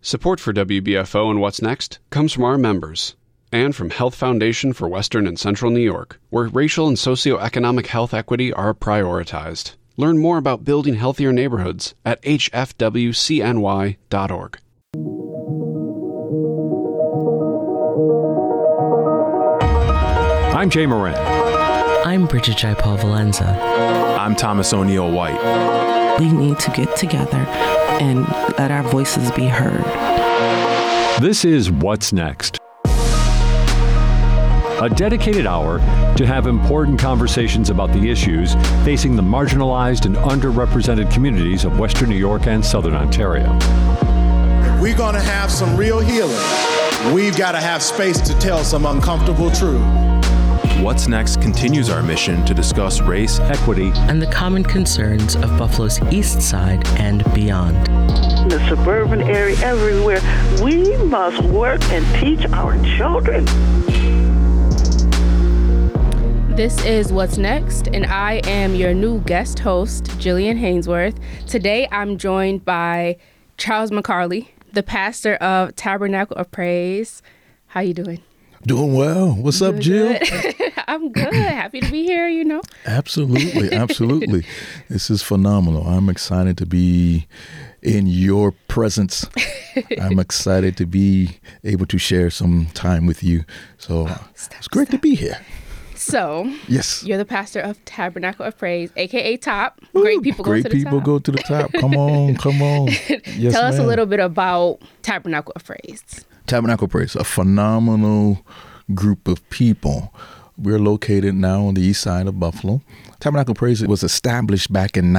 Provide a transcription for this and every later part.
Support for WBFO and What's Next comes from our members and from Health Foundation for Western and Central New York, where racial and socioeconomic health equity are prioritized. Learn more about building healthier neighborhoods at hfwcny.org. I'm Jay Moran. I'm Bridget Jaipal Valenza. I'm Thomas O'Neill White. We need to get together and let our voices be heard. This is What's Next, a dedicated hour to have important conversations about the issues facing the marginalized and underrepresented communities of Western New York and Southern Ontario. We're going to have some real healing. We've got to have space to tell some uncomfortable truth. What's Next continues our mission to discuss race, equity, and the common concerns of Buffalo's East Side and beyond. The suburban area, everywhere, we must work and teach our children. This is What's Next, and I am your new guest host, Jillian Hainsworth. Today, I'm joined by Charles McCarley, the pastor of Tabernacle of Praise. How you doing? Doing well. What's up, Jill? I'm good. Happy to be here, you know. Absolutely. Absolutely. This is phenomenal. I'm excited to be in your presence. I'm excited to be able to share some time with you. So it's great to be here. So, yes, you're the pastor of Tabernacle of Praise, a.k.a. Top. Great people go to the top. Great people go to the top. Come on, come on. Yes, Tell us a little bit about Tabernacle of Praise. Tabernacle of Praise, a phenomenal group of people. We're located now on the east side of Buffalo. Tabernacle of Praise was established back in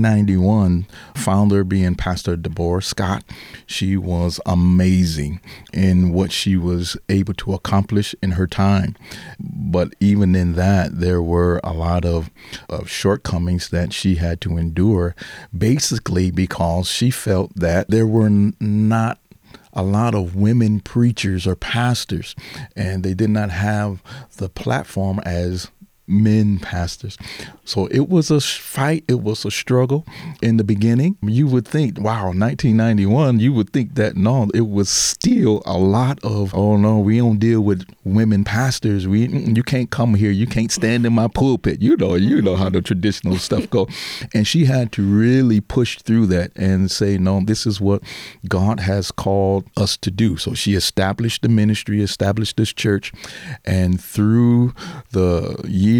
1991, founder being Pastor Deborah Scott. She was amazing in what she was able to accomplish in her time. But even in that, there were a lot of shortcomings that she had to endure, basically because she felt that there were not a lot of women preachers or pastors, and they did not have the platform as men pastors. So it was a fight. It was a struggle in the beginning. You would think, wow, 1991, you would think that, no, it was still a lot of, oh, no, we don't deal with women pastors. You can't come here. You can't stand in my pulpit. You know how the traditional stuff go. And she had to really push through that and say, no, this is what God has called us to do. So she established the ministry, established this church, and through the years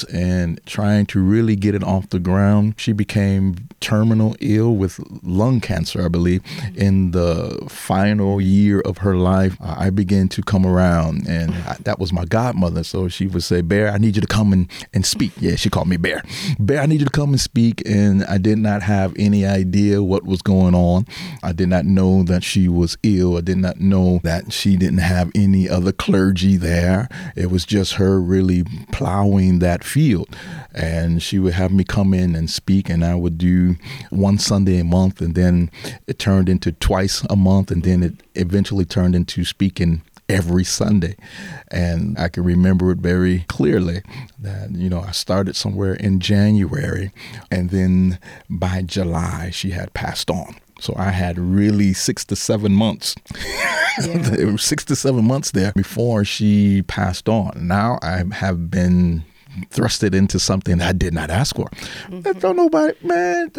and trying to really get it off the ground, she became terminal ill with lung cancer, I believe. In the final year of her life, I began to come around, and that was my godmother. So she would say, Bear, I need you to come and speak. Yeah, she called me Bear. Bear, I need you to come and speak. And I did not have any idea what was going on. I did not know that she was ill. I did not know that she didn't have any other clergy there. It was just her really plowing that field. And she would have me come in and speak, and I would do one Sunday a month, and then it turned into twice a month, and then it eventually turned into speaking every Sunday. And I can remember it very clearly that, I started somewhere in January, and then by July she had passed on. So I had really 6 to 7 months. There were 6 to 7 months there before she passed on. Now I have been thrusted into something I did not ask for. Don't nobody, man,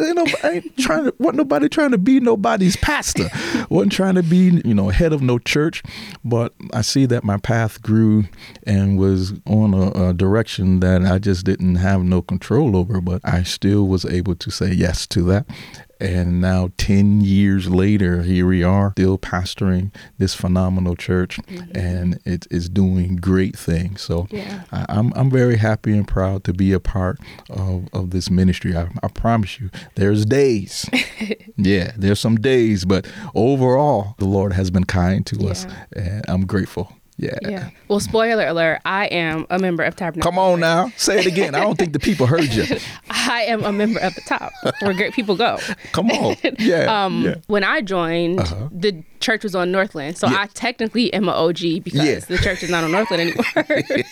wasn't nobody trying to be nobody's pastor. Wasn't trying to be, head of no church. But I see that my path grew and was on a direction that I just didn't have no control over. But I still was able to say yes to that. And now 10 years later, here we are still pastoring this phenomenal church, and it is doing great things. So I'm very happy and proud to be a part of this ministry. I promise you, there's days. There's some days, but overall, the Lord has been kind to us, and I'm grateful. Yeah. Well, spoiler alert, I am a member of Tabernacle. Come on now. Say it again. I don't think the people heard you. I am a member of the Top, where great people go. Come on. Yeah. When I joined, the church was on Northland. So I technically am an OG because the church is not on Northland anymore.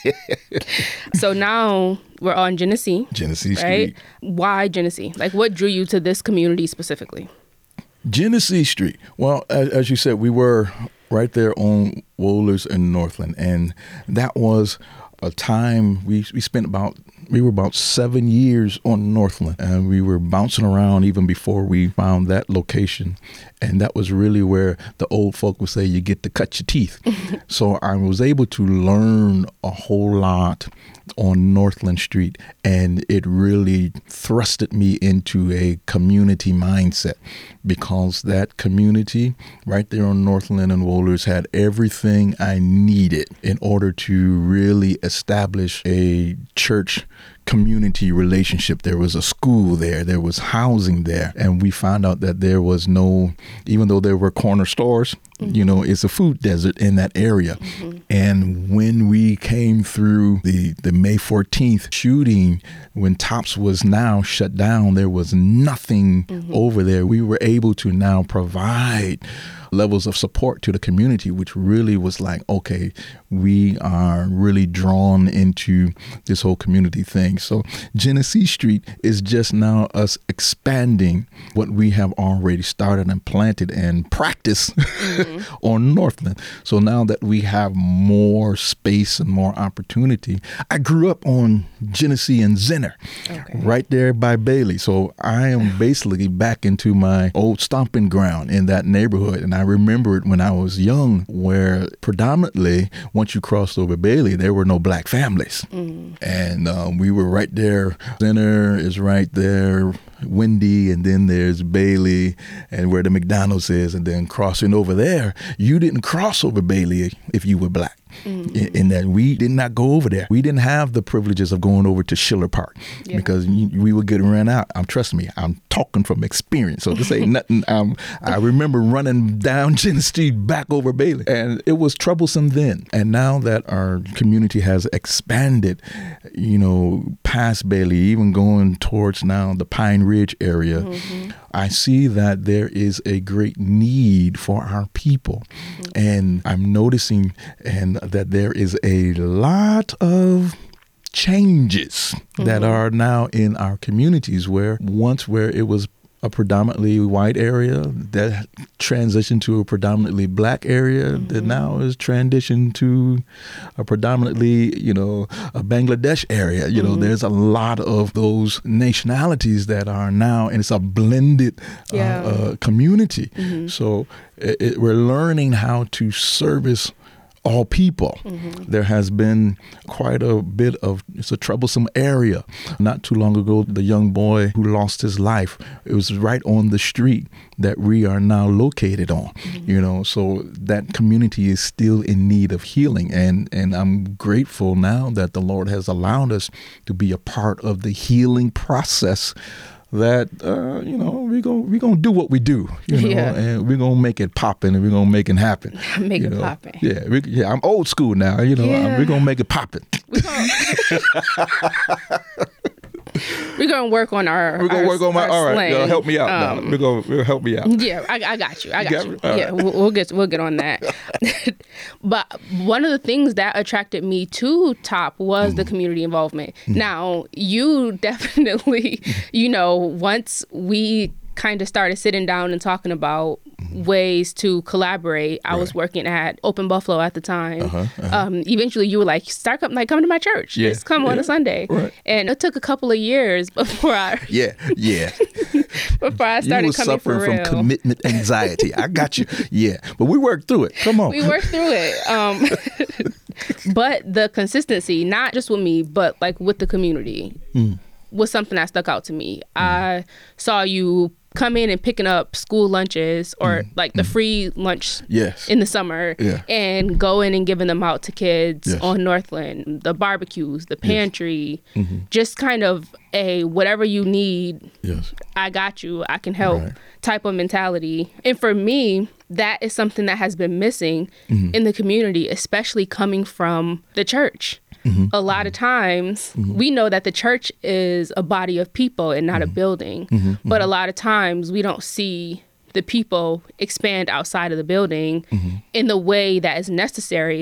So now we're on Genesee. Genesee right? Street. Why Genesee? Like, what drew you to this community specifically? Genesee Street. Well, as you said, we were right there on Wohlers and Northland, and that was a time we were about 7 years on Northland, and we were bouncing around even before we found that location. And that was really where the old folk would say you get to cut your teeth. So I was able to learn a whole lot on Northland Street, and it really thrusted me into a community mindset, because that community right there on Northland and Wohlers had everything I needed in order to really establish a church community relationship. There was a school there was housing there, and we found out that there was no, even though there were corner stores, it's a food desert in that area. And when we came through the May 14th shooting, when Tops was now shut down, there was nothing over there. We were able to now provide levels of support to the community, which really was like, okay, we are really drawn into this whole community thing. So Genesee Street is just now us expanding what we have already started and planted and practiced on Northland. So now that we have more space and more opportunity, I grew up on Genesee and Zinner, right there by Bailey. So I am basically back into my old stomping ground in that neighborhood. And I remember it when I was young, where predominantly once you crossed over Bailey, there were no black families. And we were right there. Zinner is right there, Wendy, and then there's Bailey and where the McDonald's is. And then crossing over there, you didn't cross over Bailey if you were black. In that we did not go over there. We didn't have the privileges of going over to Schiller Park because we would get ran out. Trust me, I'm talking from experience. So this ain't nothing. I remember running down Genesee Street back over Bailey, and it was troublesome then. And now that our community has expanded, past Bailey, even going towards now the Pine Ridge area, I see that there is a great need for our people. And I'm noticing that there is a lot of changes that are now in our communities, where it was a predominantly white area that transitioned to a predominantly black area that now is transitioned to a predominantly, a Bangladesh area. There's a lot of those nationalities that are now, and it's a blended community. So we're learning how to service all people. There has been quite a bit of, it's a troublesome area. Not too long ago, the young boy who lost his life, it was right on the street that we are now located on, so that community is still in need of healing. And I'm grateful now that the Lord has allowed us to be a part of the healing process, that we're gonna do what we do, and we're gonna make it poppin', and we're gonna make it happen. Make it poppin'. Yeah, I'm old school now. We're gonna make it poppin'. We're gonna work on our. We're gonna work on my. All right, slang. Help me out now. We'll help me out. Yeah, I got you. Yeah, we'll get on that. But one of the things that attracted me to TOP was the community involvement. Now, you definitely, once we kind of started sitting down and talking about ways to collaborate. I was working at Open Buffalo at the time. Eventually you were like, come to my church. Just come on a Sunday. Right. And it took a couple of years before I before I started coming for real. You were suffering from commitment anxiety. I got you. Yeah. But we worked through it. Come on. We worked through it. But the consistency, not just with me, but like with the community, was something that stuck out to me. I saw you come in and picking up school lunches or like the free lunch in the summer and going and giving them out to kids on Northland, the barbecues, the pantry, just kind of a whatever you need, I got you, I can help type of mentality. And for me, that is something that has been missing in the community, especially coming from the church. A lot of times we know that the church is a body of people and not a building, but a lot of times we don't see the people expand outside of the building in the way that is necessary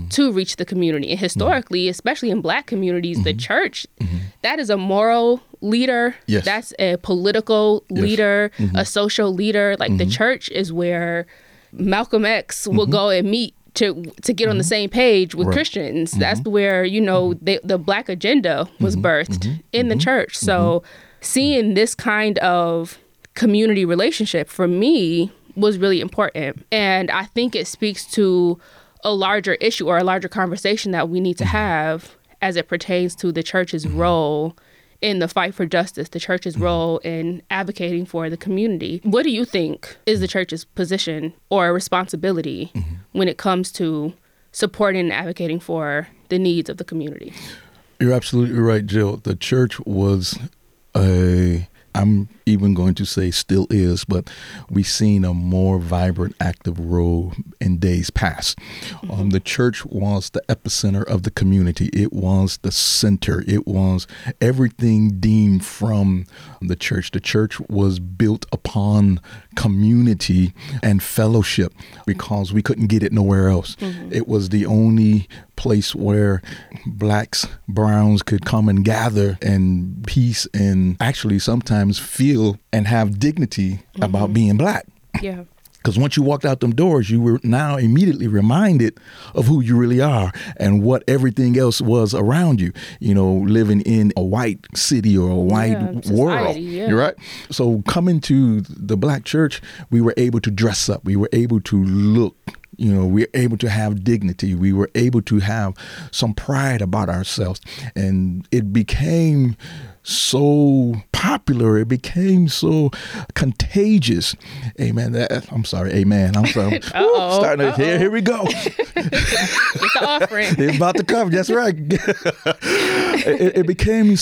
to reach the community. And historically, especially in Black communities, the church, that is a moral leader. Yes. That's a political leader, a social leader. Like the church is where Malcolm X will go and meet to get on the same page with Christians. That's where, the Black agenda was birthed in the church. So seeing this kind of community relationship for me was really important. And I think it speaks to a larger issue or a larger conversation that we need to have as it pertains to the church's role in the fight for justice, the church's role in advocating for the community. What do you think is the church's position or responsibility when it comes to supporting and advocating for the needs of the community? You're absolutely right, Jill. The church was I'm even going to say still is, but we've seen a more vibrant, active role in days past. The church was the epicenter of the community. It was the center. It was everything deemed from the church. The church was built upon community and fellowship because we couldn't get it nowhere else. It was the only place where Blacks, Browns could come and gather in peace and actually sometimes feel and have dignity about being Black. Yeah. Because once you walked out them doors, you were now immediately reminded of who you really are and what everything else was around you, living in a white city or a white world. You're right. So coming to the Black church, we were able to dress up. We were able to look. We were able to have dignity. We were able to have some pride about ourselves. And it became so popular. It became so contagious. Amen. I'm sorry. Amen. I'm sorry. Starting to, here we go. Get the offering. It's about to come. That's right. It became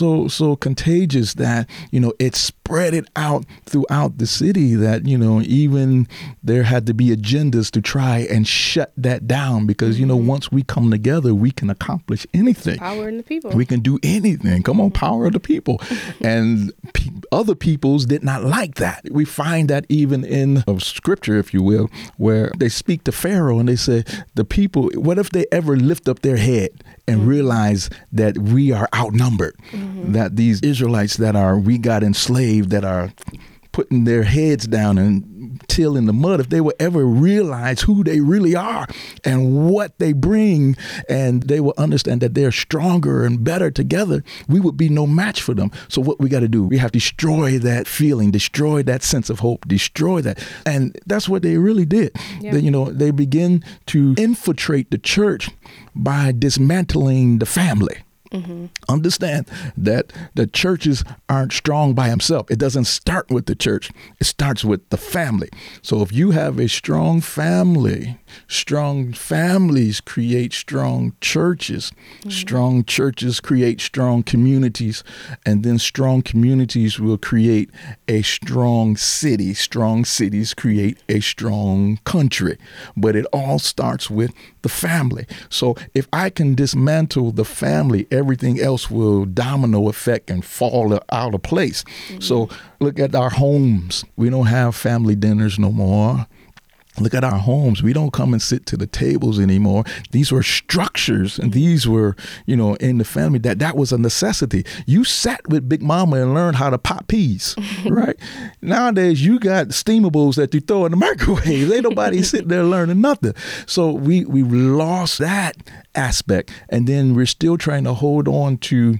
so contagious that, it spread it out throughout the city that, even there had to be agendas to try and shut that down because, once we come together, we can accomplish anything. Power in the people. We can do anything. Come on, power of the people. And other peoples did not like that. We find that even in scripture, if you will, where they speak to Pharaoh and they say, the people, what if they ever lift up their head and realize that we are outnumbered, that these Israelites we got enslaved, that are putting their heads down and tilling the mud, if they will ever realize who they really are and what they bring, and they will understand that they're stronger and better together, we would be no match for them. So what we got to do, we have to destroy that feeling, destroy that sense of hope, destroy that. And that's what they really did. Yeah. They begin to infiltrate the church by dismantling the family. Understand that the churches aren't strong by themselves. It doesn't start with the church. It starts with the family. So if you have a strong family, strong families create strong churches. Strong churches create strong communities. And then strong communities will create a strong city. Strong cities create a strong country. But it all starts with the family. So if I can dismantle the family, everything else will domino effect and fall out of place. So look at our homes. We don't have family dinners no more. Look at our homes. We don't come and sit to the tables anymore. These were structures, and these were, in the family, that was a necessity. You sat with Big Mama and learned how to pop peas, right? Nowadays, you got steamables that you throw in the microwave. Ain't nobody sitting there learning nothing. So we've lost that aspect, and then we're still trying to hold on to,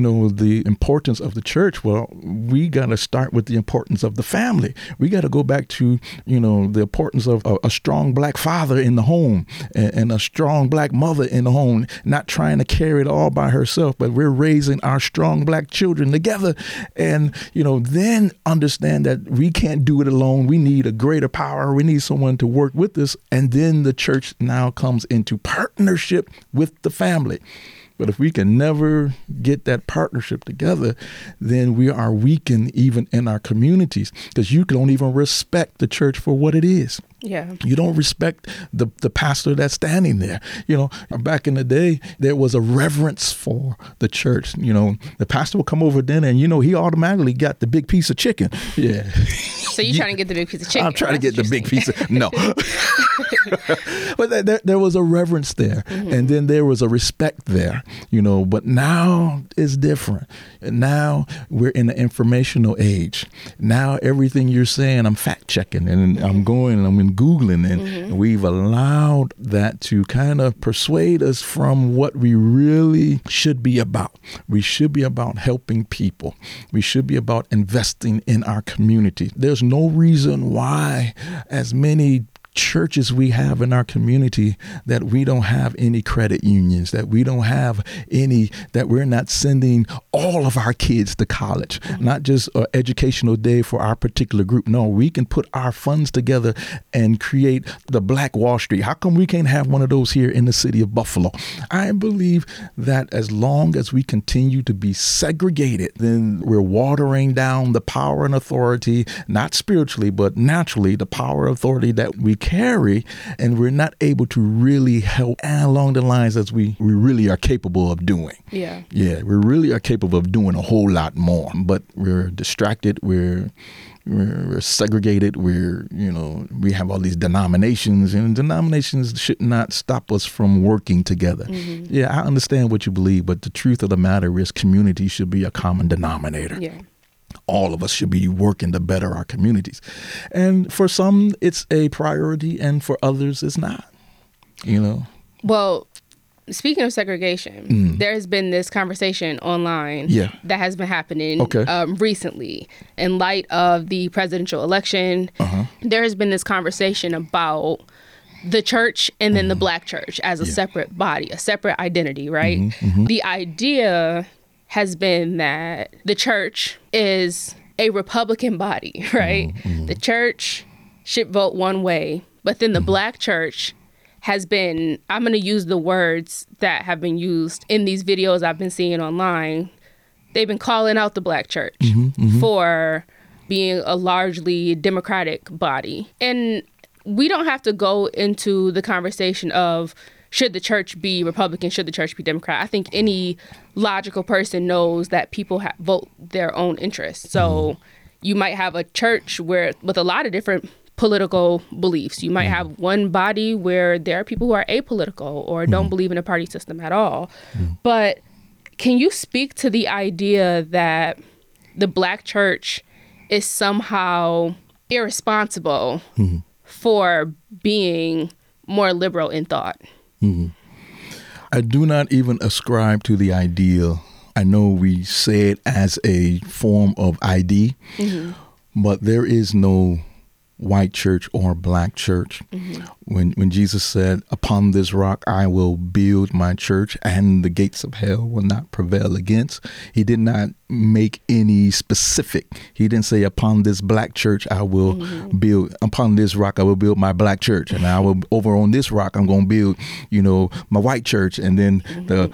the importance of the church. Well, we got to start with the importance of the family. We got to go back to, the importance of a strong Black father in the home and a strong Black mother in the home, not trying to carry it all by herself, but we're raising our strong Black children together. And, then understand that we can't do it alone. We need a greater power. We need someone to work with us. And then the church now comes into partnership with the family. But if we can never get that partnership together, then we are weakened even in our communities, because you don't even respect the church for what it is. Yeah. You don't respect the pastor that's standing there. Back in the day, there was a reverence for the church. The pastor would come over dinner and, he automatically got the big piece of chicken. Yeah. So you're trying to get the big piece of chicken. I'm trying to get the big piece of, no. But there was a reverence there, and then there was a respect there, but now it's different. Now we're in the informational age. Now everything you're saying, I'm fact checking, and I'm going and I'm Googling, and we've allowed that to kind of persuade us from what we really should be about. We should be about helping people. We should be about investing in our community. There's no reason why as many churches we have in our community that we don't have any credit unions, that we don't have any, that we're not sending all of our kids to college, not just an educational day for our particular group. No, we can put our funds together and create the Black Wall Street. How come we can't have one of those here in the city of Buffalo? I believe that as long as we continue to be segregated, then we're watering down the power and authority, not spiritually, but naturally, the power and authority that we carry, and we're not able to really help along the lines as we really are capable of doing. Yeah, we really are capable of doing a whole lot more, but we're distracted. We're segregated. We have all these denominations, and denominations should not stop us from working together. Yeah, I understand what you believe, but the truth of the matter is community should be a common denominator. Yeah. All of us should be working to better our communities. And for some, it's a priority, and for others, it's not, Well, speaking of segregation, there has been this conversation online that has been happening recently. In light of the presidential election, there has been this conversation about the church and then the Black church as a separate body, a separate identity, right? The idea has been that the church is a Republican body, right? The church should vote one way, but then the Black church has been, I'm going to use the words that have been used in these videos I've been seeing online. They've been calling out the Black church for being a largely Democratic body. And we don't have to go into the conversation of should the church be Republican, should the church be Democrat. I think any logical person knows that people vote their own interests. So you might have a church with a lot of different political beliefs. You might have one body where there are people who are apolitical or don't believe in a party system at all. But can you speak to the idea that the Black church is somehow irresponsible for being more liberal in thought? I do not even ascribe to the idea. I know we say it as a form of ID, but there is no white church or Black church. When Jesus said, upon this rock I will build my church and the gates of hell will not prevail against, he did not make any specific. He didn't say upon this Black church I will build, upon this rock I will build my Black church, and I will over on this rock I'm going to build my white church, and then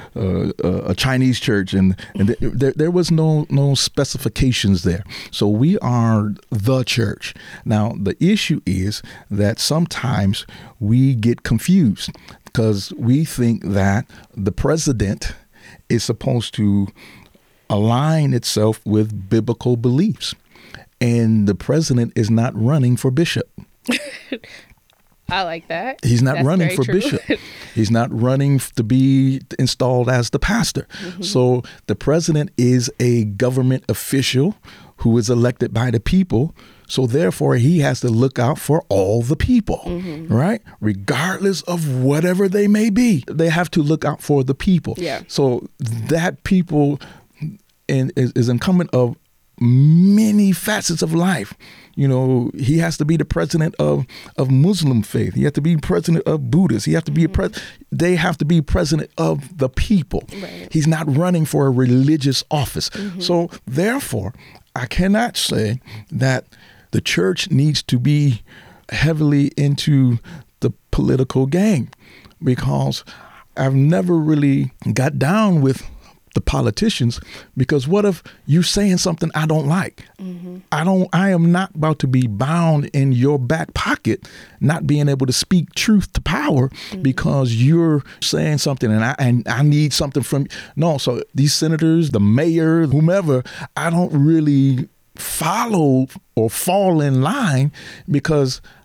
a Chinese church, and there was no specifications there. So we are the church. Now the issue is that sometimes we get confused because we think that the president is supposed to align itself with biblical beliefs, and the president is not running for bishop. I like that. He's not running for bishop. He's not running to be installed as the pastor. So the president is a government official who is elected by the people. So therefore, he has to look out for all the people, right? Regardless of whatever they may be, they have to look out for the people. Yeah. So that people is incumbent of many facets of life. He has to be the president of Muslim faith. He has to be president of Buddhists. He has to be they have to be president of the people. Right. He's not running for a religious office. So therefore, I cannot say that the church needs to be heavily into the political game, because I've never really got down with the politicians, because what if you're saying something I don't like? I am not about to be bound in your back pocket, not being able to speak truth to power because you're saying something and I need something from you. No, so these senators, the mayor, whomever, I don't really follow or fall in line, because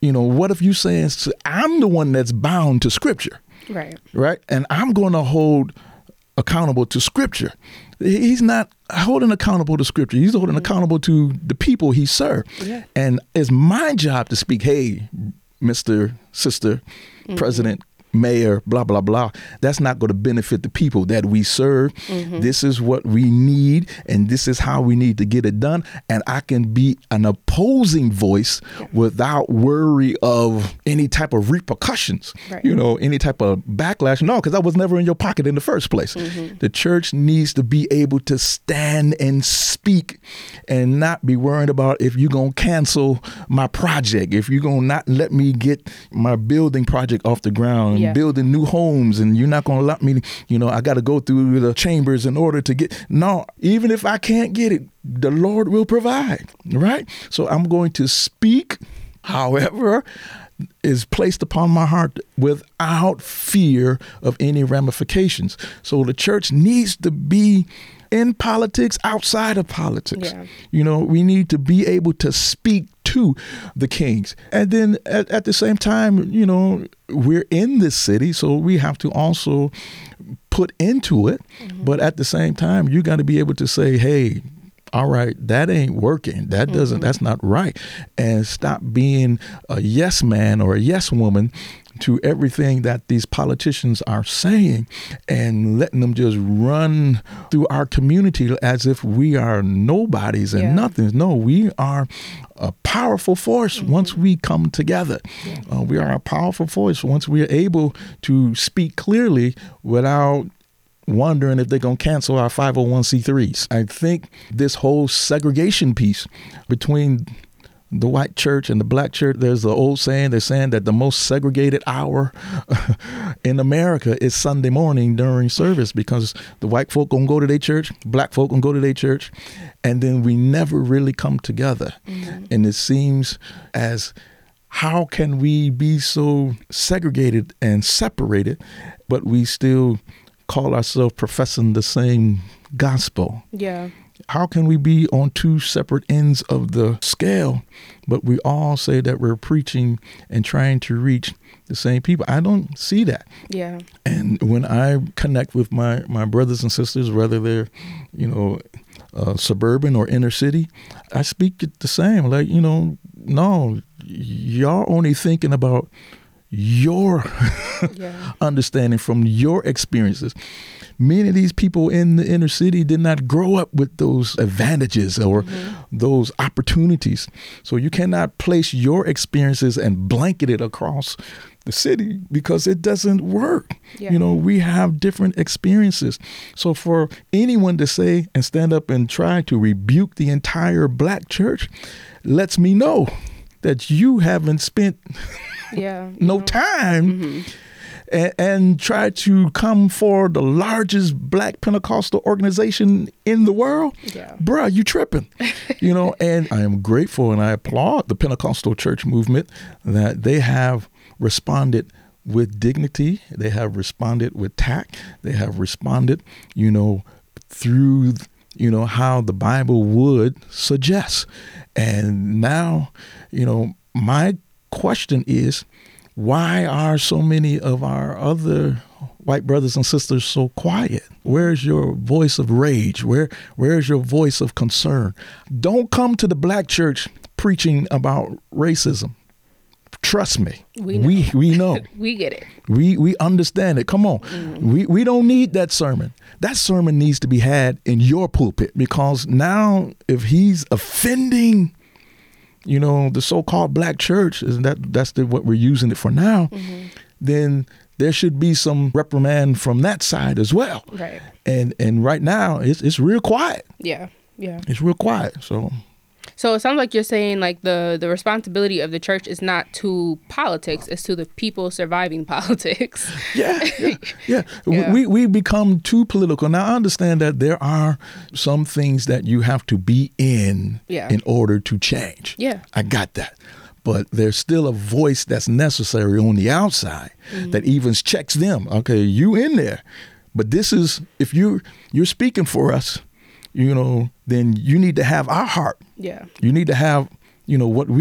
what if you saying I'm the one that's bound to Scripture, right? And I'm going to hold accountable to Scripture. He's not holding accountable to Scripture. He's holding accountable to the people he served. Yeah. And it's my job to speak, hey, Mr., Sister, President, Mayor, blah, blah, blah. That's not going to benefit the people that we serve. This is what we need, and this is how we need to get it done. And I can be an opposing voice without worry of any type of repercussions, any type of backlash. No, because I was never in your pocket in the first place. The church needs to be able to stand and speak and not be worried about if you're going to cancel my project, if you're going to not let me get my building project off the ground. Building new homes, and you're not going to let me, I got to go through the chambers in order to get. No, even if I can't get it, the Lord will provide, right? So I'm going to speak, however, is placed upon my heart without fear of any ramifications. So the church needs to be in politics, outside of politics. We need to be able to speak to the kings. And then at the same time, we're in this city, so we have to also put into it. But at the same time, you got to be able to say, hey, all right, that ain't working. That doesn't, that's not right. And stop being a yes man or a yes woman to everything that these politicians are saying and letting them just run through our community as if we are nobodies and nothing. No, we are a powerful force once we come together. We are a powerful force once we are able to speak clearly without wondering if they're going to cancel our 501c3s. I think this whole segregation piece between the white church and the black church, there's the old saying, they're saying that the most segregated hour in America is Sunday morning during service, because the white folk gonna go to their church, black folk gonna go to their church, and then we never really come together. And it seems as, how can we be so segregated and separated, but we still call ourselves professing the same gospel? How can we be on two separate ends of the scale, but we all say that we're preaching and trying to reach the same people? I don't see that. And when I connect with my brothers and sisters, whether they're, suburban or inner city, I speak it the same. Like, no, y'all only thinking about your understanding from your experiences. Many of these people in the inner city did not grow up with those advantages or those opportunities. So you cannot place your experiences and blanket it across the city, because it doesn't work. We have different experiences. So for anyone to say and stand up and try to rebuke the entire black church lets me know that you haven't spent no time and try to come for the largest black Pentecostal organization in the world. Bruh, you tripping. And I am grateful and I applaud the Pentecostal church movement that they have responded with dignity. They have responded with tact. They have responded, through, how the Bible would suggest. And now, my question is, why are so many of our other white brothers and sisters so quiet? Where's your voice of rage? Where's your voice of concern? Don't come to the black church preaching about racism. Trust me. We know. We get it. We understand it. Come on. We don't need that sermon. That sermon needs to be had in your pulpit, because now if he's offending the so-called black church, that's what we're using it for now, then there should be some reprimand from that side as well. Right. And right now it's real quiet. Yeah. It's real quiet. So it sounds like you're saying like the responsibility of the church is not to politics, it's to the people surviving politics. Yeah. We become too political. Now I understand that there are some things that you have to be in order to change. I got that. But there's still a voice that's necessary on the outside that even checks them. Okay, you in there. But this is, if you're speaking for us, then you need to have our heart. You need to have, what we're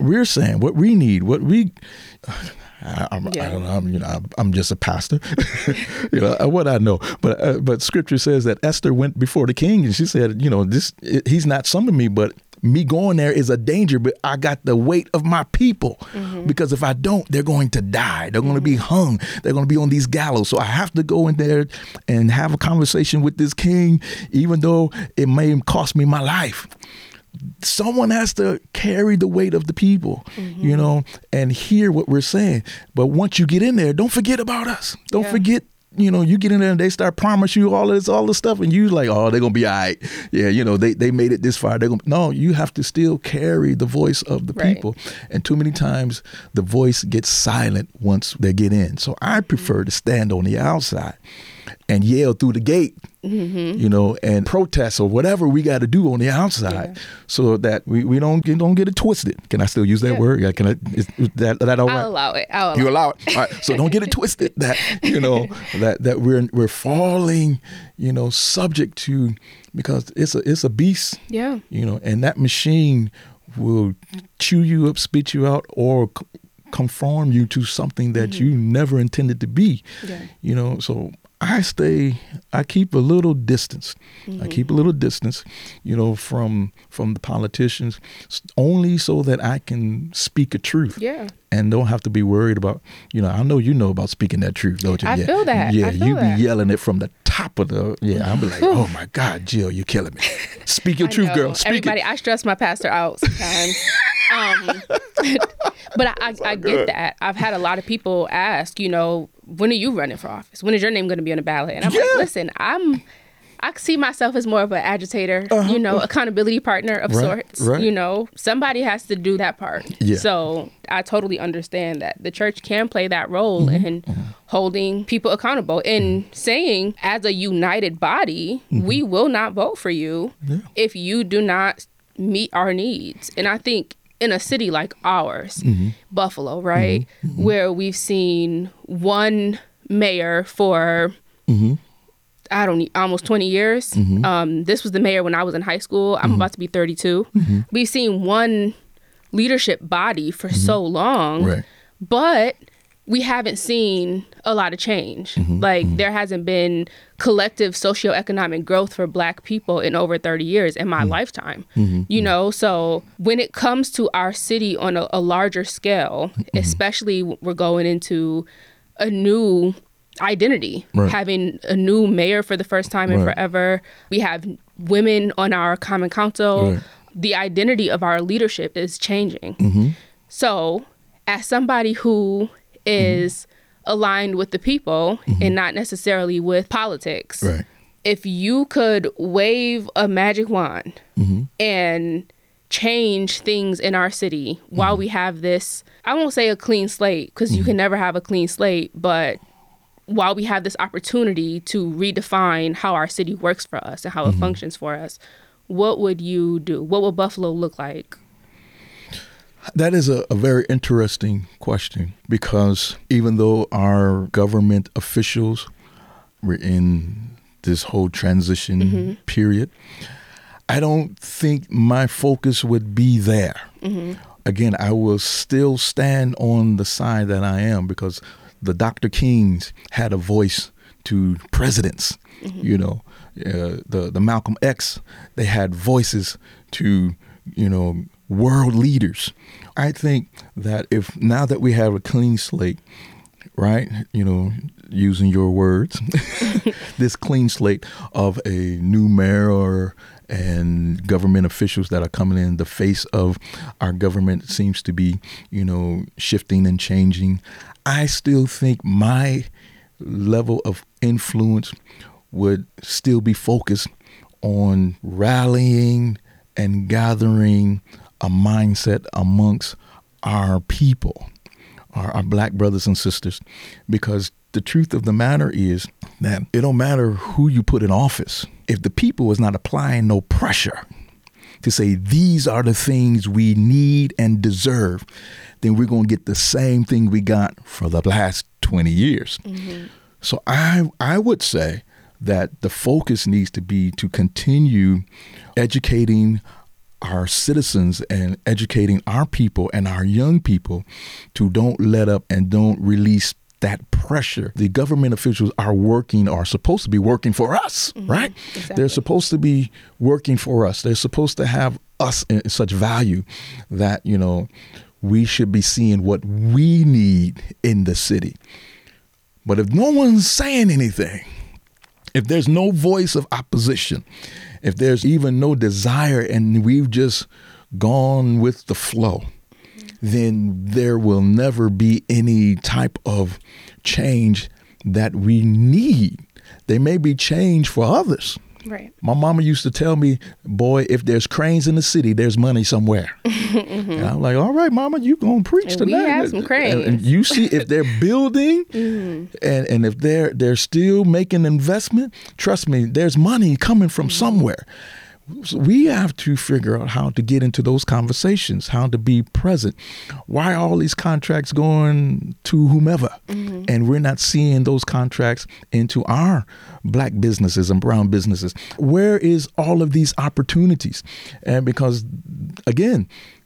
we're saying, what we need, what we. I don't know. I'm just a pastor. What I know. But Scripture says that Esther went before the king, and she said, he's not summoning me, but me going there is a danger. But I got the weight of my people, because if I don't, they're going to die. They're going to be hung. They're going to be on these gallows. So I have to go in there and have a conversation with this king, even though it may cost me my life. Someone has to carry the weight of the people, and hear what we're saying. But once you get in there, don't forget about us. Don't forget, you get in there and they start promising you all this stuff, and you like, oh, they're going to be all right. Yeah, they made it this far. No, you have to still carry the voice of the people. And too many times the voice gets silent once they get in. So I prefer to stand on the outside and yell through the gate, and protest or whatever we got to do on the outside, so that we don't get it twisted. Can I still use that word? Yeah, can I? Is that all right? I'll allow it. You allow it. All right. So don't get it twisted. That that we're falling, subject to, because it's a beast. Yeah. And that machine will chew you up, spit you out, or conform you to something that you never intended to be. Yeah. So I keep a little distance. I keep a little distance, from the politicians, only so that I can speak a truth. Yeah. And don't have to be worried about, I know about speaking that truth, don't you? I feel that. Yeah, I feel you that. be yelling it from the top of the, I'll be like, oh my God, Jill, you're killing me. Speak your truth, girl. Speak Everybody, it. I stress my pastor out sometimes. But I get that. I've had a lot of people ask, when are you running for office? When is your name going to be on the ballot? And I'm like, listen, I see myself as more of an agitator, accountability partner of sorts. Right. Somebody has to do that part. Yeah. So I totally understand that the church can play that role in holding people accountable and saying, as a united body, we will not vote for you if you do not meet our needs. And I think in a city like ours, Buffalo, right, where we've seen one mayor for, almost 20 years. This was the mayor when I was in high school. I'm about to be 32. We've seen one leadership body for so long, but we haven't seen a lot of change. There hasn't been collective socioeconomic growth for Black people in over 30 years in my lifetime. So when it comes to our city on a larger scale, especially we're going into a new identity, having a new mayor for the first time in forever. We have women on our common council. The identity of our leadership is changing. So as somebody who is aligned with the people and not necessarily with politics, if you could wave a magic wand and change things in our city while we have this, I won't say a clean slate, because you can never have a clean slate, but while we have this opportunity to redefine how our city works for us and how it functions for us, what would you do? What would Buffalo look like? That is a very interesting question, because even though our government officials were in this whole transition period, I don't think my focus would be there. Again, I will still stand on the side that I am, because the Dr. Kings had a voice to presidents, the Malcolm X, they had voices to, world leaders. I think that if now that we have a clean slate, right, using your words, this clean slate of a new mayor and government officials that are coming in, the face of our government seems to be, shifting and changing. I still think my level of influence would still be focused on rallying and gathering a mindset amongst our people, our Black brothers and sisters, because the truth of the matter is that it don't matter who you put in office. If the people is not applying no pressure to say these are the things we need and deserve, then we're going to get the same thing we got for the last 20 years. So I would say that the focus needs to be to continue educating our citizens and educating our people and our young people to don't let up and don't release that pressure. The government officials are supposed to be working for us, right? Exactly. They're supposed to be working for us. They're supposed to have us in such value that, we should be seeing what we need in the city. But if no one's saying anything, if there's no voice of opposition, if there's even no desire and we've just gone with the flow, then there will never be any type of change that we need. There may be change for others. Right. My mama used to tell me, boy, if there's cranes in the city, there's money somewhere. And I'm like, all right, mama, you gonna preach tonight. We have some cranes. And you see if they're building and if they're still making investment, trust me, there's money coming from somewhere. So we have to figure out how to get into those conversations, how to be present. Why are all these contracts going to whomever? And we're not seeing those contracts into our black businesses and brown businesses. Where is all of these opportunities? And because, again,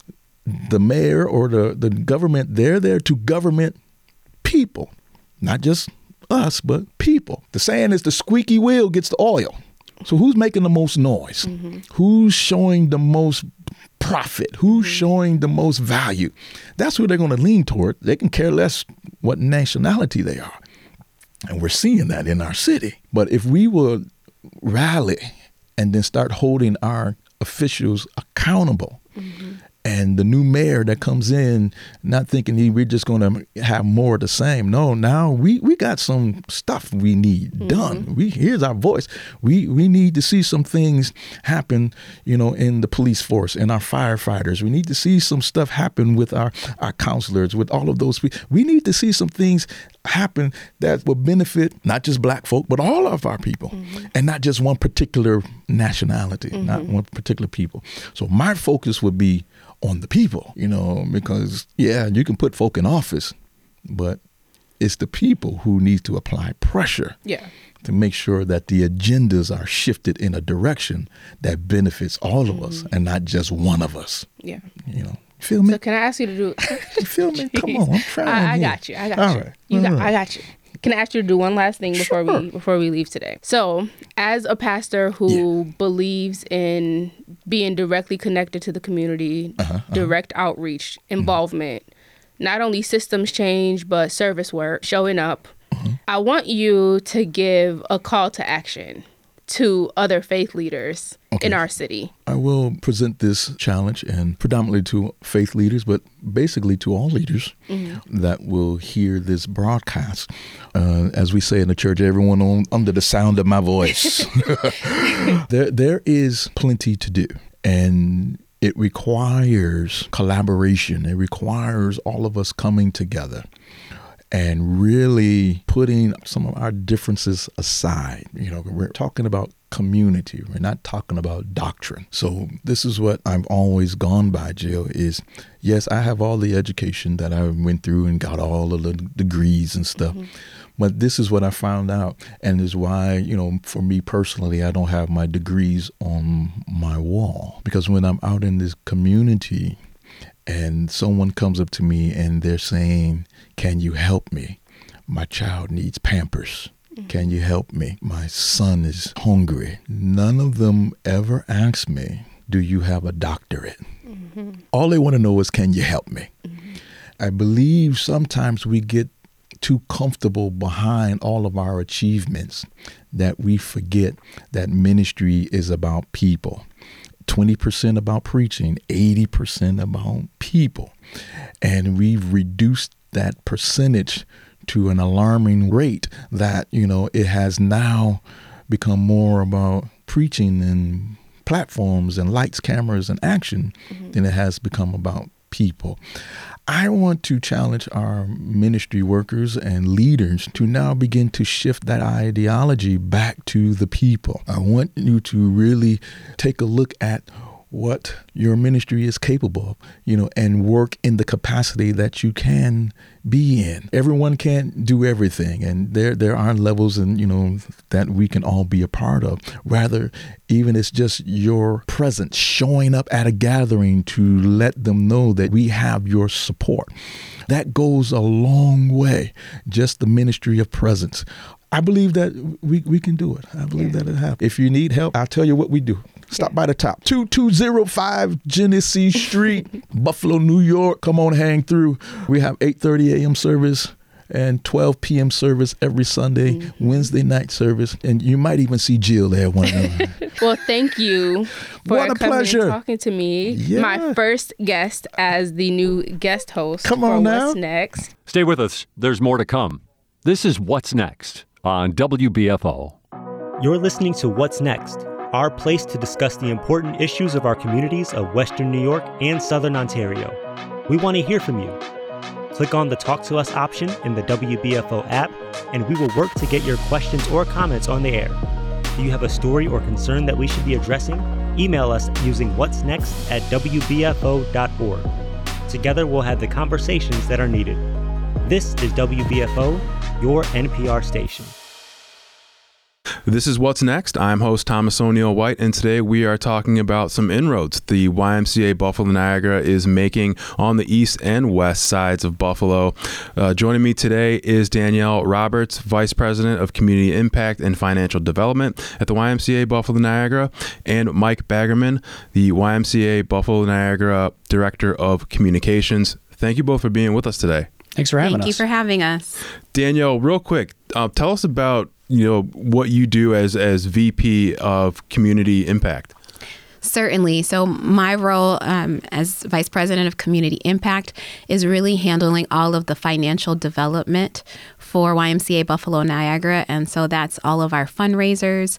the mayor or the government, they're there to government people, not just us, but people. The saying is the squeaky wheel gets the oil. So who's making the most noise? Who's showing the most profit? Who's showing the most value? That's who they're going to lean toward. They can care less what nationality they are. And we're seeing that in our city. But if we will rally and then start holding our officials accountable, and the new mayor that comes in, not thinking we're just going to have more of the same. No, now we got some stuff we need done. Here's our voice. We need to see some things happen, in the police force and our firefighters. We need to see some stuff happen with our counselors, with all of those people. We need to see some things happen that will benefit not just black folk, but all of our people, and not just one particular nationality, not one particular people. So my focus would be on the people, because, you can put folk in office, but it's the people who need to apply pressure to make sure that the agendas are shifted in a direction that benefits all of us and not just one of us. Yeah. Feel me? So can I ask you to do... You feel me? Come on, I'm trying. I got you. All right. I got you. Can I ask you to do one last thing before we leave today? So, as a pastor who believes in being directly connected to the community, direct outreach, involvement, not only systems change, but service work, showing up, I want you to give a call to action to other faith leaders in our city. I will present this challenge, and predominantly to faith leaders, but basically to all leaders that will hear this broadcast. As we say in the church, everyone under the sound of my voice. There is plenty to do, and it requires collaboration. It requires all of us coming together and really putting some of our differences aside. We're talking about community. We're not talking about doctrine. So this is what I've always gone by, Jill, is, yes, I have all the education that I went through and got all of the degrees and stuff. But this is what I found out, and is why, for me personally, I don't have my degrees on my wall. Because when I'm out in this community and someone comes up to me and they're saying, can you help me? My child needs Pampers. Can you help me? My son is hungry. None of them ever ask me, do you have a doctorate? All they want to know is, can you help me? I believe sometimes we get too comfortable behind all of our achievements that we forget that ministry is about people. 20% about preaching, 80% about people. And we've reduced that percentage to an alarming rate that, it has now become more about preaching and platforms and lights, cameras, and action than it has become about people. I want to challenge our ministry workers and leaders to now begin to shift that ideology back to the people. I want you to really take a look at what your ministry is capable of, and work in the capacity that you can be in. Everyone can't do everything, and there are levels that we can all be a part of. Rather, even it's just your presence, showing up at a gathering to let them know that we have your support. That goes a long way, just the ministry of presence. I believe that we can do it. I believe that it happens. If you need help, I'll tell you what we do. Stop by the top. 2205 Genesee Street, Buffalo, New York. Come on, hang through. We have 8:30 a.m. service and 12 p.m. service every Sunday, Wednesday night service. And you might even see Jill there one night. Well, thank you for What a coming pleasure. and talking to me. Yeah. My first guest as the new guest host Come for on now. What's Next. Stay with us. There's more to come. This is What's Next on WBFO. You're listening to What's Next, our place to discuss the important issues of our communities of Western New York and Southern Ontario. We want to hear from you. Click on the Talk to Us option in the WBFO app, and we will work to get your questions or comments on the air. Do you have a story or concern that we should be addressing? Email us using whatsnext@wbfo.org. Together, we'll have the conversations that are needed. This is WBFO, your NPR station. This is What's Next. I'm host Thomas O'Neill White, and today we are talking about some inroads the YMCA Buffalo Niagara is making on the east and west sides of Buffalo. Joining me today is Danielle Roberts, Vice President of Community Impact and Financial Development at the YMCA Buffalo Niagara, and Mike Baggerman, the YMCA Buffalo Niagara Director of Communications. Thank you both for being with us today. Thanks for having us. Thank you for having us. Danielle, real quick, tell us about what you do as VP of Community Impact. Certainly. So my role as Vice President of Community Impact is really handling all of the financial development for YMCA Buffalo Niagara. And so that's all of our fundraisers,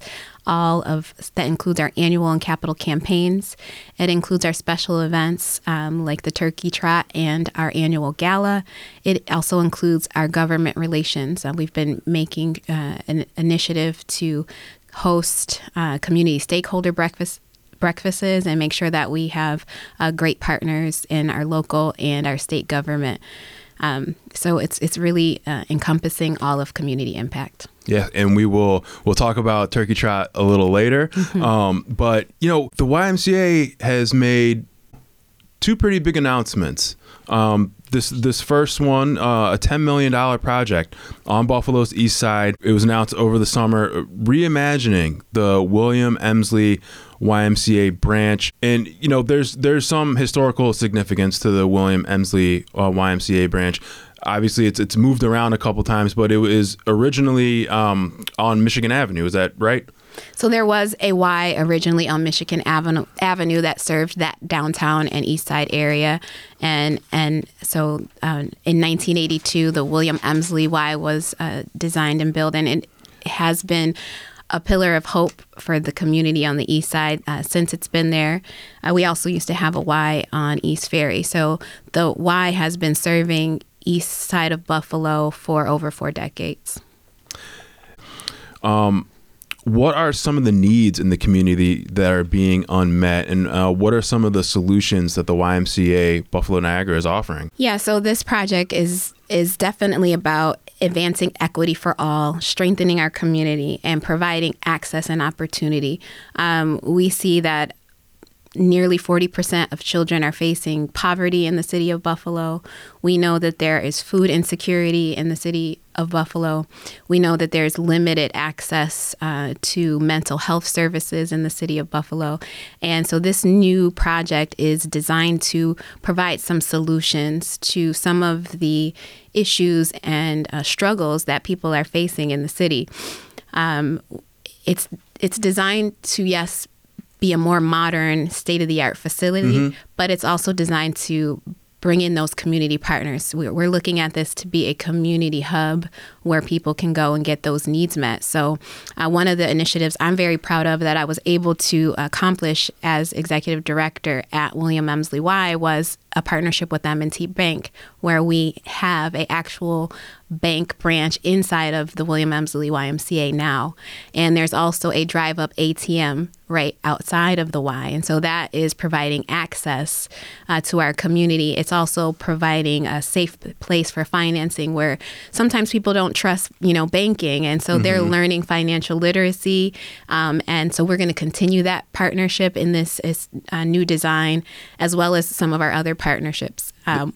that includes our annual and capital campaigns. It includes our special events like the Turkey Trot and our annual gala. It also includes our government relations. We've been making an initiative to host community stakeholder breakfasts and make sure that we have great partners in our local and our state government. So it's really encompassing all of community impact. Yeah, and we'll talk about Turkey Trot a little later. Mm-hmm. But the YMCA has made two pretty big announcements. This first one, a $10 million project on Buffalo's east side. It was announced over the summer, reimagining the William Emsley YMCA branch. And, there's some historical significance to the William Emsley YMCA branch. Obviously, it's moved around a couple times, but it was originally on Michigan Avenue. Is that right? So there was a Y originally on Michigan Avenue that served that downtown and east side area. And so in 1982, the William Emsley Y was designed and built, and it has been a pillar of hope for the community on the east side since it's been there. We also used to have a Y on East Ferry. So the Y has been serving east side of Buffalo for over 4 decades. What are some of the needs in the community that are being unmet, and what are some of the solutions that the YMCA Buffalo Niagara is offering? Yeah, so this project is definitely about advancing equity for all, strengthening our community, and providing access and opportunity. We see that nearly 40% of children are facing poverty in the city of Buffalo. We know that there is food insecurity in the city of Buffalo. We know that there's limited access to mental health services in the city of Buffalo. And so this new project is designed to provide some solutions to some of the issues and struggles that people are facing in the city. It's designed to, yes, be a more modern, state-of-the-art facility, but it's also designed to bring in those community partners. We're looking at this to be a community hub where people can go and get those needs met. So one of the initiatives I'm very proud of that I was able to accomplish as executive director at William Emsley Y was a partnership with M&T Bank, where we have an actual bank branch inside of the William Emsley YMCA now. And there's also a drive-up ATM right outside of the Y. And so that is providing access to our community. It's also providing a safe place for financing where sometimes people don't trust, banking. And so they're learning financial literacy. And so we're going to continue that partnership in this new design, as well as some of our other partnerships.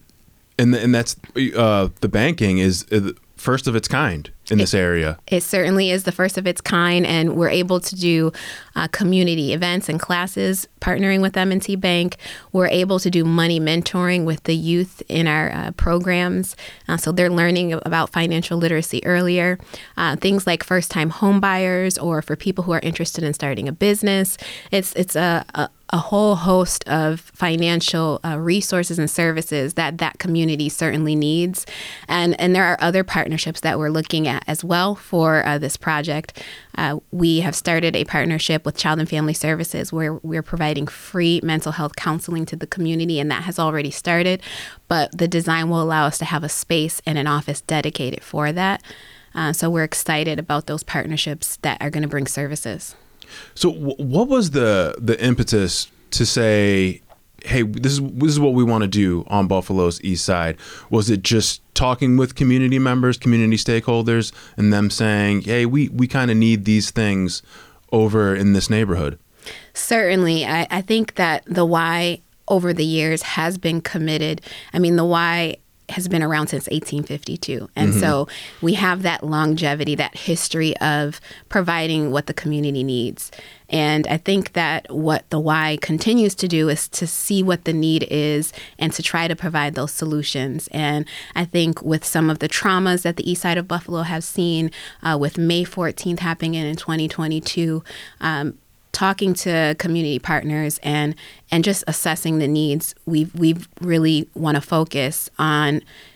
And that's the banking is first of its kind in this area. It certainly is the first of its kind, and we're able to do community events and classes partnering with M&T Bank. We're able to do money mentoring with the youth in our programs, so they're learning about financial literacy earlier. Things like first-time home buyers, or for people who are interested in starting a business. It's a whole host of financial resources and services that community certainly needs. And there are other partnerships that we're looking at as well for this project. We have started a partnership with Child and Family Services where we're providing free mental health counseling to the community, and that has already started. But the design will allow us to have a space and an office dedicated for that. So we're excited about those partnerships that are going to bring services. So what was the impetus to say, hey, this is what we want to do on Buffalo's East Side? Was it just talking with community members, community stakeholders, and them saying, hey, we kind of need these things over in this neighborhood? Certainly. I think that the Y over the years has been committed. I mean, the Y has been around since 1852. And so we have that longevity, that history of providing what the community needs. And I think that what the Y continues to do is to see what the need is and to try to provide those solutions. And I think with some of the traumas that the east side of Buffalo has seen, with May 14th happening in 2022, talking to community partners and just assessing the needs, we really want to focus on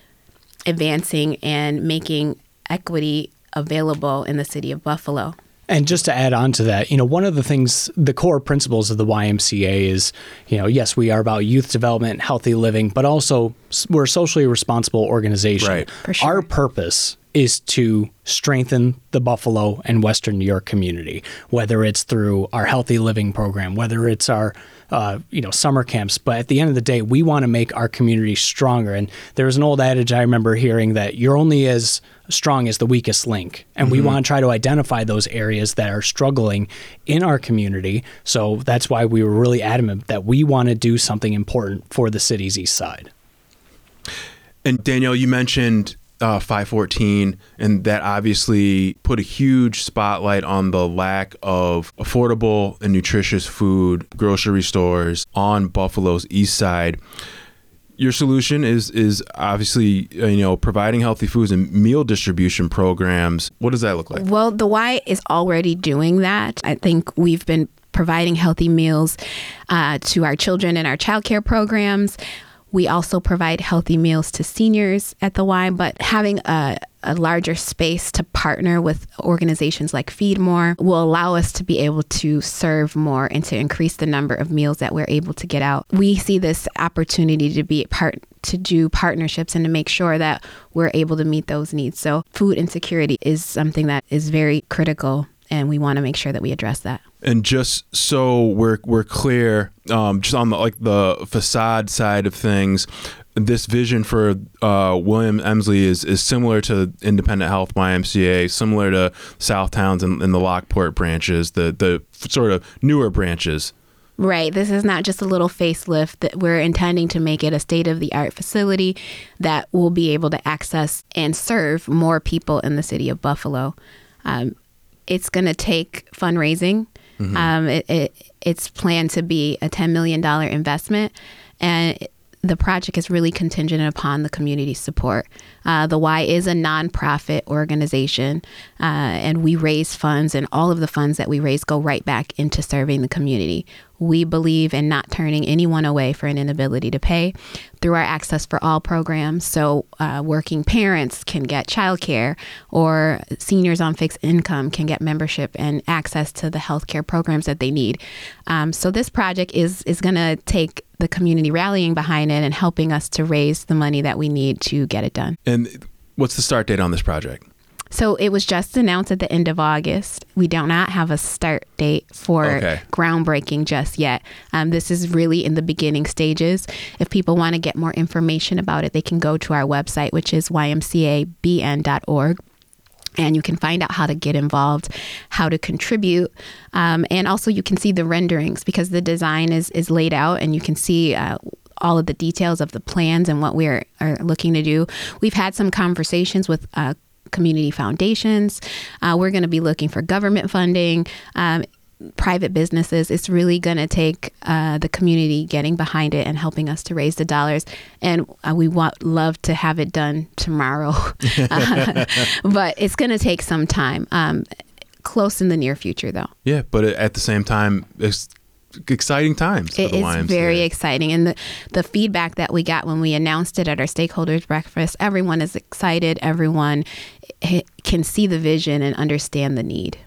advancing and making equity available in the city of Buffalo. And just to add on to that, one of the things, the core principles of the YMCA is, yes, we are about youth development, healthy living, but also we're a socially responsible organization. Right. For sure. Our purpose is to strengthen the Buffalo and Western New York community, whether it's through our healthy living program, whether it's our summer camps. But at the end of the day, we want to make our community stronger. And there's an old adage I remember hearing that you're only as strong as the weakest link. And we want to try to identify those areas that are struggling in our community. So that's why we were really adamant that we want to do something important for the city's east side. And Danielle, you mentioned 514, and that obviously put a huge spotlight on the lack of affordable and nutritious food, grocery stores on Buffalo's east side. Your solution is obviously, providing healthy foods and meal distribution programs. What does that look like? Well, the Y is already doing that. I think we've been providing healthy meals to our children in our childcare programs. We also provide healthy meals to seniors at the Y, but having a larger space to partner with organizations like Feed More will allow us to be able to serve more and to increase the number of meals that we're able to get out. We see this opportunity to do partnerships and to make sure that we're able to meet those needs. So food insecurity is something that is very critical, and we want to make sure that we address that. And just so we're clear, just on the facade side of things, this vision for William Emsley is similar to Independent Health YMCA, similar to Southtowns and the Lockport branches, the sort of newer branches. Right. This is not just a little facelift. That we're intending to make it a state-of-the-art facility that will be able to access and serve more people in the city of Buffalo. It's going to take fundraising. It's planned to be a $10 million investment, and the project is really contingent upon the community support. The Y is a nonprofit organization, and we raise funds, and all of the funds that we raise go right back into serving the community. We believe in not turning anyone away for an inability to pay through our Access for All programs. So working parents can get childcare, or seniors on fixed income can get membership and access to the healthcare programs that they need. So this project is going to take the community rallying behind it and helping us to raise the money that we need to get it done. And what's the start date on this project? So it was just announced at the end of August. We do not have a start date for groundbreaking just yet. This is really in the beginning stages. If people want to get more information about it, they can go to our website, which is ymcabn.org. And you can find out how to get involved, how to contribute. And also you can see the renderings because the design is laid out and you can see all of the details of the plans and what we are looking to do. We've had some conversations with community foundations. We're going to be looking for government funding, private businesses. It's really going to take the community getting behind it and helping us to raise the dollars. And we love to have it done tomorrow, but it's going to take some time. Close in the near future, though. Yeah, but at the same time, it's exciting times for the YMCA. It's very exciting. And the feedback that we got when we announced it at our stakeholders breakfast, everyone is excited. Everyone can see the vision and understand the need.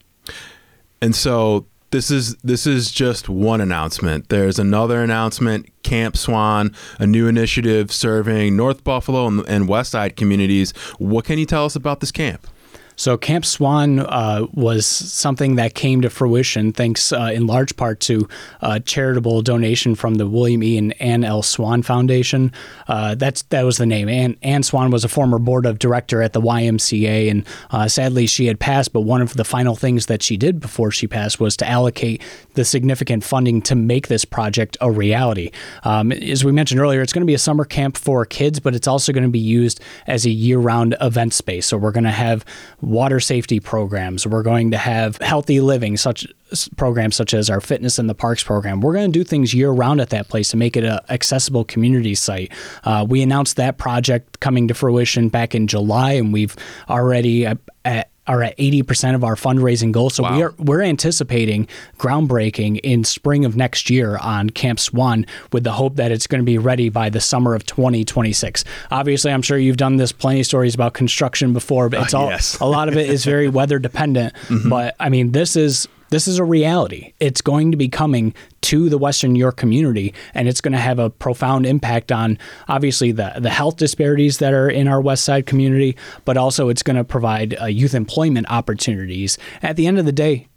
And so this is just one announcement. There's another announcement, Camp Swan, a new initiative serving North Buffalo and West Side communities. What can you tell us about this camp? So Camp Swan was something that came to fruition thanks in large part to a charitable donation from the William E. and Ann L. Swan Foundation. That was the name. Ann Swan was a former board of director at the YMCA, and sadly she had passed, but one of the final things that she did before she passed was to allocate the significant funding to make this project a reality. As we mentioned earlier, it's going to be a summer camp for kids, but it's also going to be used as a year-round event space. So we're going to have water safety programs. We're going to have healthy living programs such as our Fitness in the Parks program. We're going to do things year round at that place to make it an accessible community site. We announced that project coming to fruition back in July, and we've already are at 80% of our fundraising goal. So wow. we're anticipating groundbreaking in spring of next year on Camp Swan with the hope that it's going to be ready by the summer of 2026. Obviously, I'm sure you've done this plenty of stories about construction before, but it's a lot of it is very weather dependent. Mm-hmm. But I mean, this is a reality. It's going to be coming to the Western New York community, and it's going to have a profound impact on, obviously, the health disparities that are in our West Side community, but also it's going to provide youth employment opportunities. At the end of the day,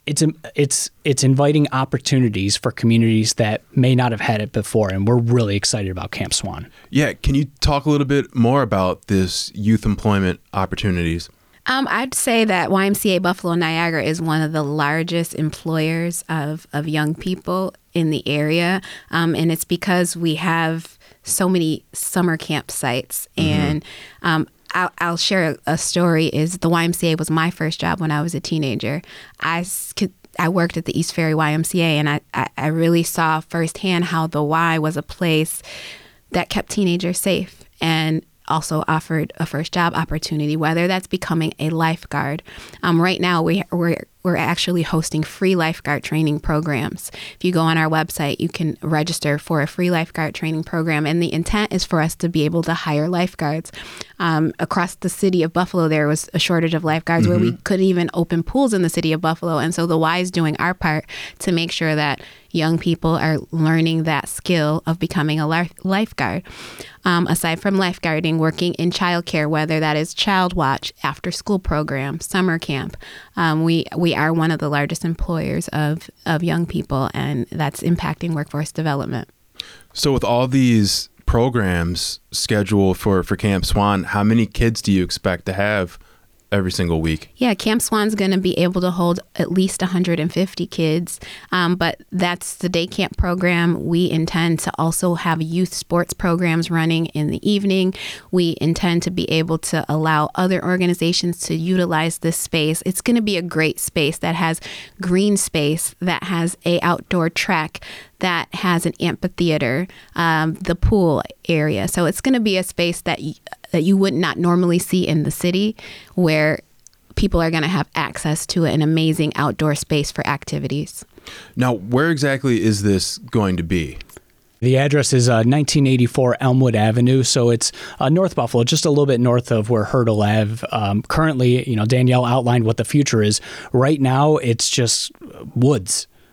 it's inviting opportunities for communities that may not have had it before, and we're really excited about Camp Swan. Yeah, can you talk a little bit more about this youth employment opportunities? I'd say that YMCA Buffalo Niagara is one of the largest employers of young people in the area. And it's because we have so many summer camp sites. Mm-hmm. And I'll share a story. Is the YMCA was my first job when I was a teenager. I worked at the East Ferry YMCA, and I really saw firsthand how the Y was a place that kept teenagers safe and also offered a first job opportunity, whether that's becoming a lifeguard. Right now, we're actually hosting free lifeguard training programs. If you go on our website, you can register for a free lifeguard training program. And the intent is for us to be able to hire lifeguards. Across the city of Buffalo, there was a shortage of lifeguards where we couldn't even open pools in the city of Buffalo. And so the Y is doing our part to make sure that young people are learning that skill of becoming a lifeguard. Aside from lifeguarding, working in childcare, whether that is Child Watch, after school program, summer camp, we are one of the largest employers of young people, and that's impacting workforce development. So with all these programs scheduled for Camp Swan, how many kids do you expect to have every single week? Yeah, Camp Swan's going to be able to hold at least 150 kids, but that's the day camp program. We intend to also have youth sports programs running in the evening. We intend to be able to allow other organizations to utilize this space. It's going to be a great space that has green space, that has a outdoor track, that has an amphitheater, the pool area. So it's going to be a space that you would not normally see in the city, where people are going to have access to an amazing outdoor space for activities. Now, where exactly is this going to be? The address is 1984 Elmwood Avenue, so it's North Buffalo, just a little bit north of where Hurdle Ave. Currently, Danielle outlined what the future is. Right now, it's just woods.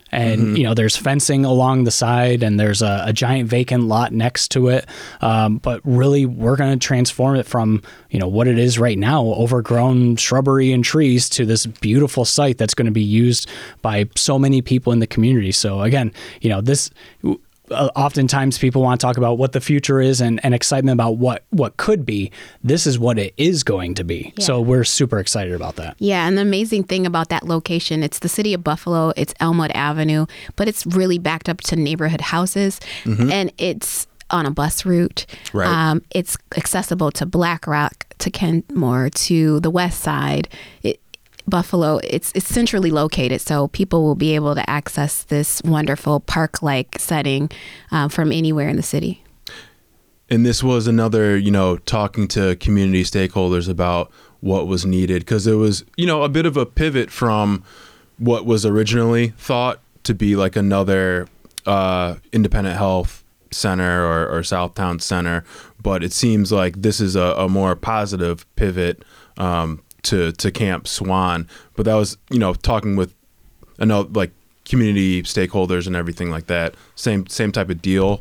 And, there's fencing along the side, and there's a giant vacant lot next to it. But really, we're going to transform it from, what it is right now, overgrown shrubbery and trees, to this beautiful site that's going to be used by so many people in the community. So again, this... oftentimes people want to talk about what the future is and excitement about what could be. This is what it is going to be. Yeah. So we're super excited about that. Yeah, and the amazing thing about that location, it's the city of Buffalo, it's Elmwood Avenue, but it's really backed up to neighborhood houses, and it's on a bus route. Right. It's accessible to Black Rock, to Kenmore, to the west side. Buffalo, it's centrally located, so people will be able to access this wonderful park-like setting from anywhere in the city. And this was another, talking to community stakeholders about what was needed, because it was, a bit of a pivot from what was originally thought to be like another independent health center or Southtown center. But it seems like this is a more positive pivot to Camp Swan. But that was, talking with like community stakeholders and everything like that. Same type of deal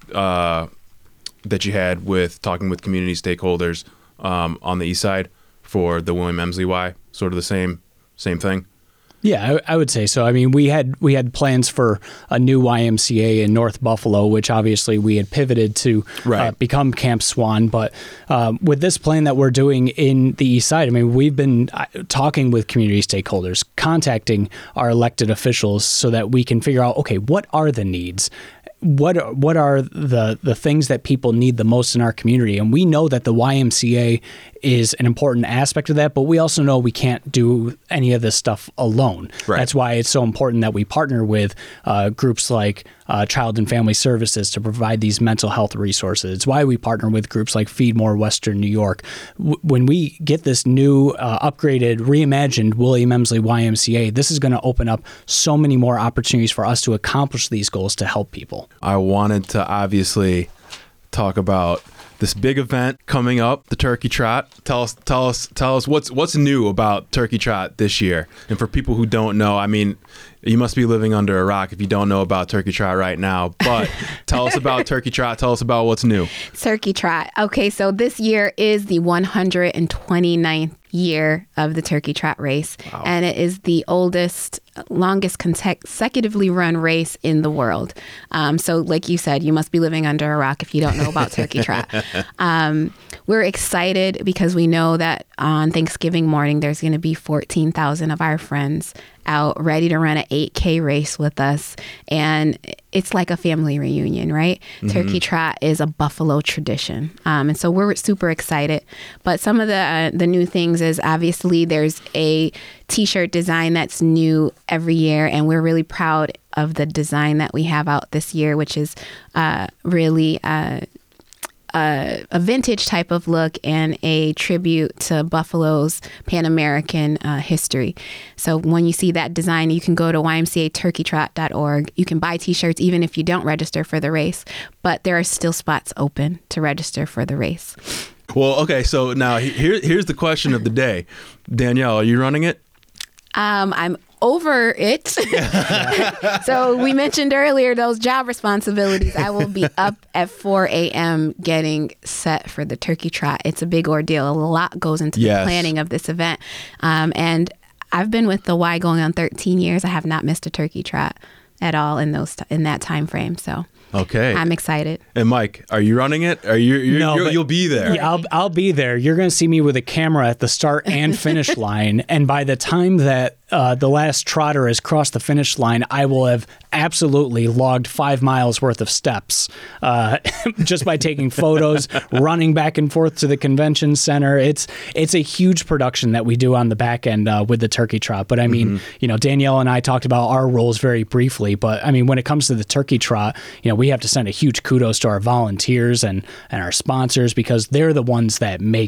that you had with talking with community stakeholders on the east side for the William Emsley Y. Sort of the same thing. Yeah, I would say so. I mean, we had plans for a new YMCA in North Buffalo, which obviously we had pivoted to become Camp Swan. But with this plan that we're doing in the East Side, I mean, we've been talking with community stakeholders, contacting our elected officials so that we can figure out, okay, what are the needs? What are the things that people need the most in our community? And we know that the YMCA is an important aspect of that, but we also know we can't do any of this stuff alone. Right. That's why it's so important that we partner with groups like Child and Family Services to provide these mental health resources. It's why we partner with groups like Feed More Western New York. When we get this new, upgraded, reimagined William Emsley YMCA, this is going to open up so many more opportunities for us to accomplish these goals to help people. I wanted to obviously talk about this big event coming up, the Turkey Trot. Tell us what's new about Turkey Trot this year. And for people who don't know, I mean, you must be living under a rock if you don't know about Turkey Trot right now. But tell us about Turkey Trot. Tell us about what's new. Turkey Trot. Okay, so this year is the 129th year of the Turkey Trot race. Wow. And it is the longest consecutively run race in the world. So like you said, you must be living under a rock if you don't know about Turkey Trot. We're excited because we know that on Thanksgiving morning, there's going to be 14,000 of our friends out ready to run an 8K race with us. And it's like a family reunion, right? Mm-hmm. Turkey Trot is a Buffalo tradition. And so we're super excited. But some of the new things is obviously there's a T-shirt design that's new every year. And we're really proud of the design that we have out this year, which is really a vintage type of look and a tribute to Buffalo's Pan-American history. So when you see that design, you can go to ymcaturkeytrot.org. You can buy T-shirts even if you don't register for the race, but there are still spots open to register for the race. Well, okay, so now here's the question of the day. Danielle, are you running it? I'm over it. So we mentioned earlier those job responsibilities. I will be up at 4 a.m. getting set for the Turkey Trot. It's a big ordeal. A lot goes into the planning of this event. And I've been with the Y going on 13 years. I have not missed a Turkey Trot at all in that time frame. So okay, I'm excited. And Mike, are you running it? Are you? No, you'll be there. Yeah, I'll be there. You're going to see me with a camera at the start and finish line. And by the time that the last trotter has crossed the finish line, I will have absolutely logged 5 miles worth of steps just by taking photos, running back and forth to the convention center. It's a huge production that we do on the back end with the Turkey Trot. But I mean, Danielle and I talked about our roles very briefly. But I mean, when it comes to the Turkey Trot, we have to send a huge kudos to our volunteers and our sponsors, because they're the ones that make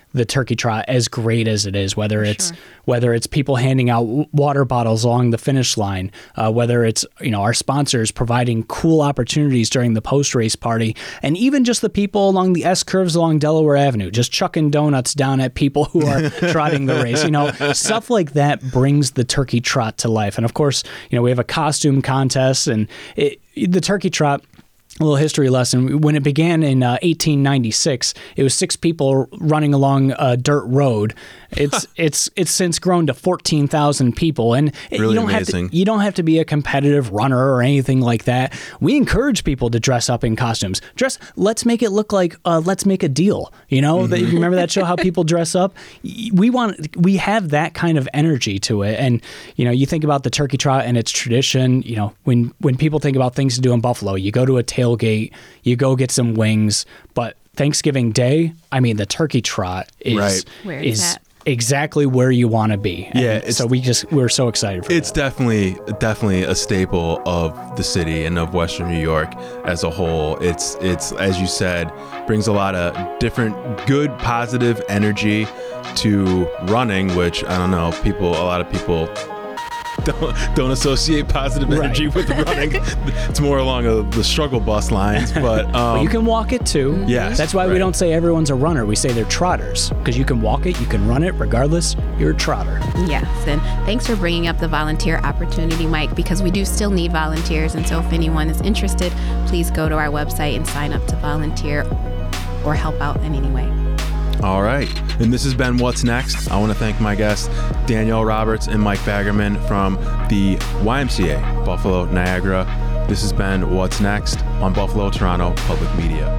the turkey trot as great as it is, whether it's people handing out water bottles along the finish line, whether it's our sponsors providing cool opportunities during the post-race party, and even just the people along the S-curves along Delaware Avenue, just chucking donuts down at people who are trotting the race. Stuff like that brings the turkey trot to life. And of course, we have a costume contest, and the turkey trot. A little history lesson. When it began in 1896, it was 6 people running along a dirt road. It's since grown to 14,000 people, and really you don't have to be a competitive runner or anything like that. We encourage people to dress up in costumes. Let's make it look like let's make a deal. You remember that show, How People Dress Up? We have that kind of energy to it, and you think about the turkey trot and its tradition. When people think about things to do in Buffalo, you go to a tailgate, you go get some wings, but Thanksgiving Day, the turkey trot is exactly where you want to be. And so we're so excited for it's that. definitely a staple of the city and of Western New York as a whole. It's as you said, brings a lot of different good positive energy to running, which I don't know, a lot of people don't associate positive energy with running. It's more along the struggle bus lines, but you can walk it too. Yes, that's why we don't say everyone's a runner. We say they're trotters, because you can walk it, you can run it, regardless. You're a trotter. Yes, and thanks for bringing up the volunteer opportunity, Mike, because we do still need volunteers. And so if anyone is interested, please go to our website and sign up to volunteer or help out in any way. All right. And this has been What's Next. I want to thank my guests, Danielle Roberts and Mike Baggerman from the YMCA Buffalo Niagara. This has been What's Next on Buffalo Toronto Public Media.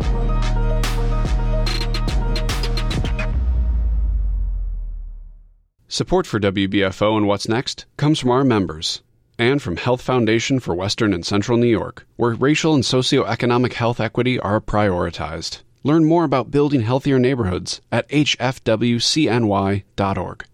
Support for WBFO and What's Next comes from our members and from Health Foundation for Western and Central New York, where racial and socioeconomic health equity are prioritized. Learn more about building healthier neighborhoods at hfwcny.org.